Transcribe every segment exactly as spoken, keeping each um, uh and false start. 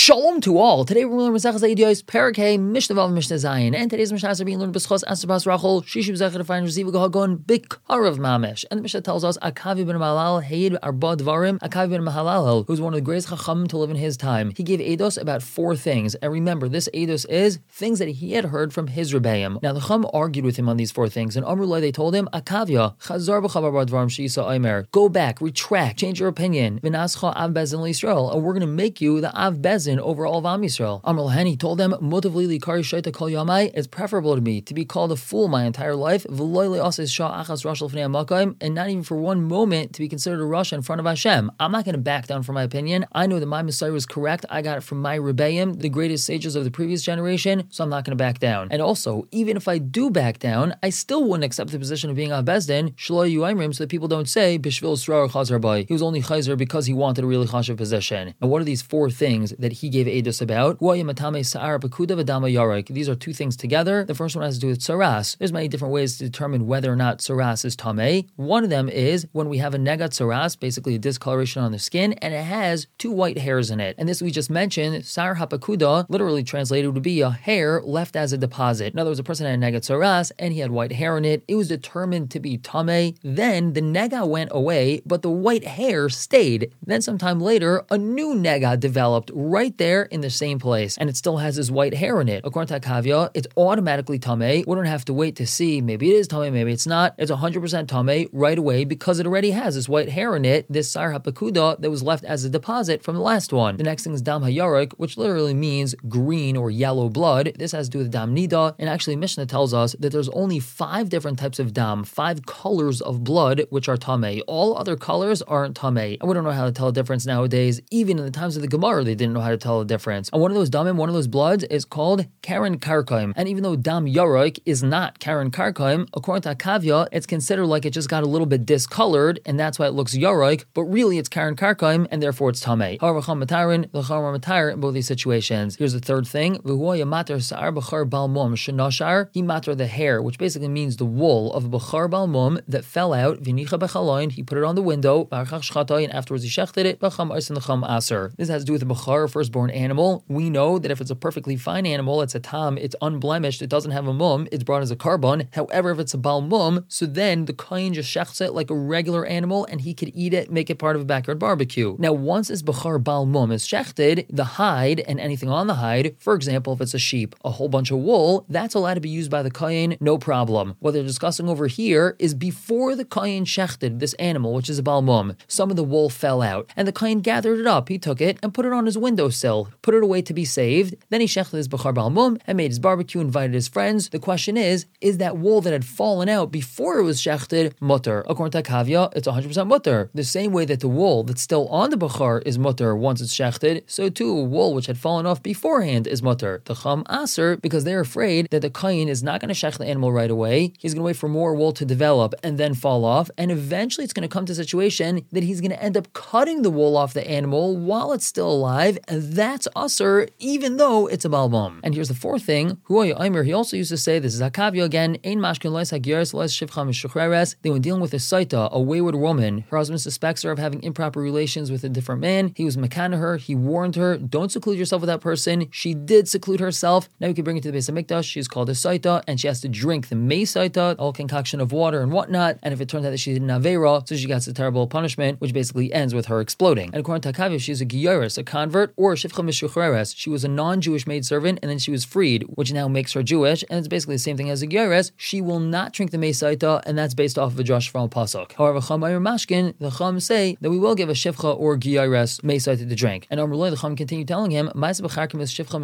Shalom to all. Today we're learning Masechtas Eidos, Perek Hey, Mishnah Vav, Mishnah Zayin, and today's Mishnahs are being learned b'schos Asabas Rachel, Shishi b'Zechar Defayin Reziva Gahagon, Bikarav Mamish. And the Mishnah tells us Akavi ben Mahalal Hayid Arba Dvarim. Akavi ben Mahalal, who's one of the greatest Chacham to live in his time, he gave Eidos about four things. And remember, this Eidos is things that he had heard from his Rebbeim. Now the Chacham argued with him on these four things, and Amrullah they told him Akavia Chazar b'Chavar Bar Dvarim Shisa Aimer. Go back, retract, change your opinion. V'nascha Av Bezin L'Yisrael, and we're going to make you the Av Bezin over all of Am Yisrael. Amr Lahani told them, Motav li kari shaita kol yamai, it's preferable to me to be called a fool my entire life, v'loy le'ases shah achas rashal fnei hamakayim, and not even for one moment to be considered a Rasha in front of Hashem. I'm not going to back down from my opinion. I know that my Messiah was correct. I got it from my Rebbeim, the greatest sages of the previous generation, so I'm not going to back down. And also, even if I do back down, I still wouldn't accept the position of being Av Bezdin, shlo yuayimrim, so that people don't say, bishvil srar chazar bay. He was only chayzer because he wanted a really chashav position. And what are these four things that he gave Eidos about? These are two things together. The first one has to do with saras. There's many different ways to determine whether or not saras is tamei. One of them is when we have a negat saras, basically a discoloration on the skin, and it has two white hairs in it. And this we just mentioned, sar hapakuda, literally translated would be a hair left as a deposit. In other words, a person had a negat saras and he had white hair in it. It was determined to be tamei. Then the nega went away, but the white hair stayed. Then sometime later, a new nega developed right there in the same place, and it still has this white hair in it. According to Akavia, it's automatically tamei. We don't have to wait to see, maybe it is tamei, maybe it's not. It's one hundred percent tamei right away because it already has this white hair in it, this sar hapakuda that was left as a deposit from the last one. The next thing is dam hayarik, which literally means green or yellow blood. This has to do with dam nida, and actually Mishnah tells us that there's only five different types of dam, five colors of blood which are tamei. All other colors aren't tamei. And we don't know how to tell a difference nowadays. Even in the times of the Gemara, they didn't know how to tell a difference. And one of those damim, one of those bloods is called Karen Karkaim. And even though dam yaroik is not Karen Karkaim, according to Akavia, it's considered like it just got a little bit discolored, and that's why it looks yaroik, but really it's Karen Karkaim, and therefore it's tamei. However, cham matarin, the cham matar in both these situations. Here's the third thing. V'huaya matar sa'ar b'char balmum shenashar. He matar the hair, which basically means the wool of b'char balmum that fell out. V'nicha b'chaloin. He put it on the window. V'archach shchatay, and afterwards he shechted it. V'cham arsin l'cham aser. This has to do with the b'char, firstborn animal. We know that if it's a perfectly fine animal, it's a tam, it's unblemished, it doesn't have a mum, it's brought as a carbon. However, if it's a bal mum, so then the kohen just shechts it like a regular animal, and he could eat it, make it part of a backyard barbecue. Now, once this b'char bal mum is shechted, the hide and anything on the hide, for example, if it's a sheep, a whole bunch of wool, that's allowed to be used by the kohen, no problem. What they're discussing over here is before the kohen shechted this animal, which is a bal mum, some of the wool fell out, and the kohen gathered it up. He took it and put it on his windowsill, put it away to be saved. Then he shechted his b'char bal mum and made his barbecue, invited his friends. The question is, is that wool that had fallen out before it was shechted mutter? According to Kavya, it's one hundred percent mutter. The same way that the wool that's still on the b'char is mutter once it's shechted, so too wool which had fallen off beforehand is mutter. The cham aser, because they're afraid that the kohen is not going to shech the animal right away. He's going to wait for more wool to develop and then fall off, and eventually it's going to come to a situation that he's going to end up cutting the wool off the animal while it's still alive, and that's aser, even though it's a balmum. And here's the fourth thing. Huaya Aimer, he also used to say, this is Akavia again, Ein mashkin lois hagyeres lois shivcha mishuchreres. They were dealing with a saita, a wayward woman. Her husband suspects her of having improper relations with a different man. He was mekana her. He warned her, don't seclude yourself with that person. She did seclude herself. Now we can bring her to the Beis HaMikdash. She's called a saita, and she has to drink the mei saita, all concoction of water and whatnot. And if it turns out that she did an avera, so she gets a terrible punishment, which basically ends with her exploding. And according to Akavia, she's a giyaris, a convert, or a shivcha mishuchreres. She was a non-Jewish maidservant, and then she was freed, which now makes her Jewish, and it's basically the same thing as a giyaris. She will not drink the mei saita, and that's based off of a Josh from Pasuk. However, Cham Ayir Mashkin, the Cham say that we will give a shivcha or giyaris mei saita to drink. And Amrullah, the Cham continued telling him, there's a story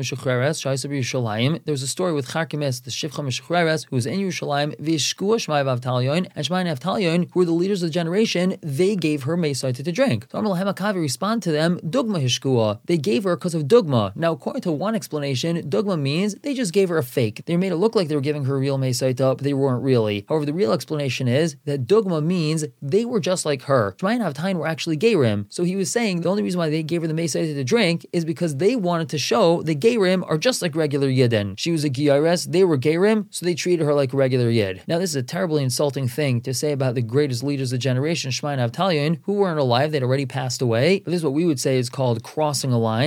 with Charkimis, the shivcha mishuchreres, who was in Yerushalayim, v'yishkua Shmai v'Avtalyon, and Shmai and Avtalyon, who were the leaders of the generation, they gave her mei saita to drink. So Amrullah Hemakavi respond to them, dugma hishkua. They gave her because of dugma. Now, according to one explanation, dugma means they just gave her a fake. They made it look like they were giving her a real mei saita, but they weren't really. However, the real explanation is that dugma means they were just like her. Shmai and Avtalyon were actually Gerim. So he was saying the only reason why they gave her the mei saita to drink is because they wanted to show the Gerim are just like regular Yidden. She was a Giyares, they were Gerim, so they treated her like a regular Yid. Now, this is a terribly insulting thing to say about the greatest leaders of the generation, Shmai and Avtalyon, who weren't alive, they'd already passed away. But this is what we would say is called crossing a line.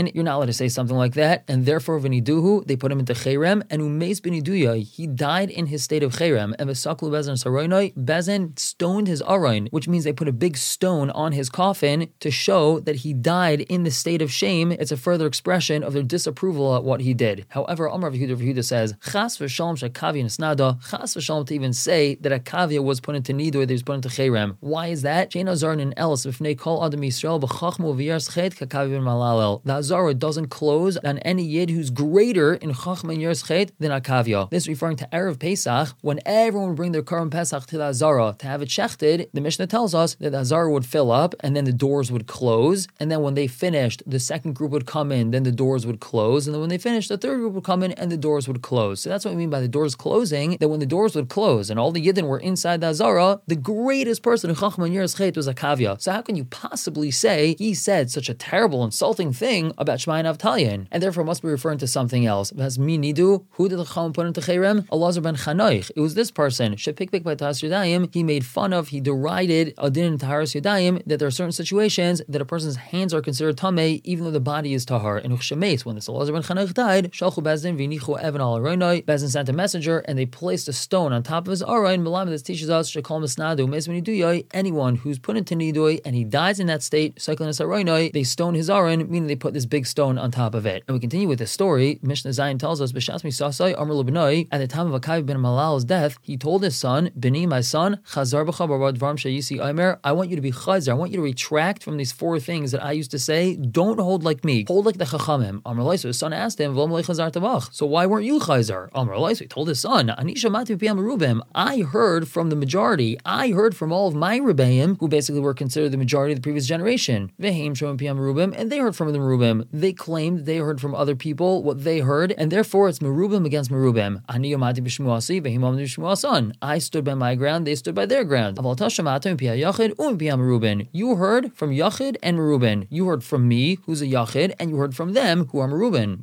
Chayrin, you're not allowed to say something like that, and therefore v'niduhu, they put him into Chayrem, and umeis b'niduya, he died in his state of Chayrem, and v'saklu Bezen saroinoi, Bezen stoned his arain, which means they put a big stone on his coffin to show that he died in the state of shame. It's a further expression of their disapproval at what he did. However, Amar Rav Yehuda, Yehuda says, Chas v'shalom shekavia nisnada, Chas v'shalom to even say that a kavia was put into nidur, that he was put into Chayrem. Why is that? Shein azar in else v'fnei kol adam Yisrael b'chachmu v'yars chet kakavia malalel. The azara doesn't close on any yid who's greater in chachma and yars chet than a kavia. This is referring to Erev Pesach, when everyone would bring their Korban Pesach to the azara to have it shechted. The Mishnah tells us that the azara would fill up, and then the doors would close, and then when they finished, the second group would come in, then the doors would close, and then when they finished, the third group would come in, and the doors would close. So that's what we mean by the doors closing, that when the doors would close, and all the Yidden were inside the azara, the greatest person in chachma and yars chet was a kavia. So how can you possibly say he said such a terrible, insulting thing about Shema and Avtalion, and therefore must be referring to something else? As mi nidu, who did the Chacham put into Chayrem? Elazar ben Chanoich. It was this person. Shepikpik by Taharas Yadayim. He made fun of, he derided Adin and Taharas Yadayim, that there are certain situations that a person's hands are considered tamei, even though the body is tahar. And Uchshemes, when this Elazar ben Chanoich died, Shalchu Bezdin v'nichu Evan al Aroinoi. Bezdin sent a messenger, and they placed a stone on top of his Aroin. Malam, this teaches us Shekol Misnadu Mes Niduyoi. Anyone who's put into Nidui and he dies in that state, Cyclin Aroinoi, they stone his Aron, meaning they put this big stone on top of it. And we continue with the story. Mishnah Zayin tells us, B'shas misasai Amr Lebnoi, at the time of Akav ben Malal's death, he told his son, Beni, my son, Chazar b'cha barad dvarim sheyisi Aimer, I want you to be Chazar, I want you to retract from these four things that I used to say. Don't hold like me, hold like the Chachamim. Amr Lai, so his son asked him, V'om Chazar tavach, so why weren't you Chazar? Amr Lai, so he told his son, Ani shamati p'yam Rubim, I heard from the majority, I heard from all of my Rebbeim, who basically were considered the majority of the previous generation. V'heim shom p'yam Rubim, and they heard from the Merubim. They claimed they heard from other people what they heard, and therefore it's Merubim against Merubim. Ani yomati b'shmuasi, v'him omdi b'shmuasan. I stood by my ground, they stood by their ground. Aval tashamata m'piyah Yachid u'm'piyah Merubin. You heard from Yachid and Merubin. You heard from me, who's a Yachid, and you heard from them, who are Merubin.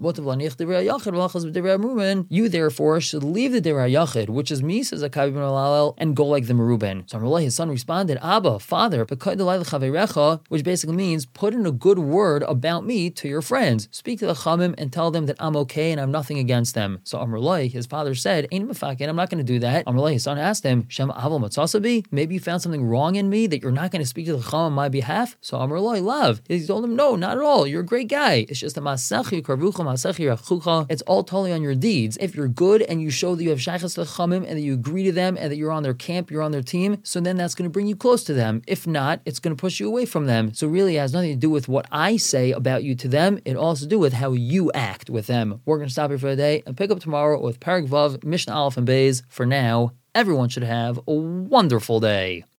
You therefore should leave the Derei Yachid, which is me, says Akav ben Malalel, and go like the Merubin. So Amrullah, his son, responded, Abba, father, which basically means put in a good word about me to your friends. Speak to the Chamim and tell them that I'm okay and I'm nothing against them. So Amrullah, his father, said, Ein mefakin, I'm not going to do that. Amrullah, his son, asked him, Shem aval matzasabi? Maybe you found something wrong in me that you're not going to speak to the Chacham on my behalf? So Amrullah, love. He told him, no, not at all. You're a great guy. It's just a masachi karvucha masachi rachucha. It's all totally on your deeds. If you're good and you show that you have shaychus to the Chamim and that you agree to them and that you're on their camp, you're on their team, so then that's going to bring you close to them. If not, it's going to push you away from them. So really it has nothing to do with what I say about you to them. It all has to do with how you act with them. We're going to stop here for the day and pick up tomorrow with Perek Vav, Mishnah Aleph and Beis. For now, everyone should have a wonderful day.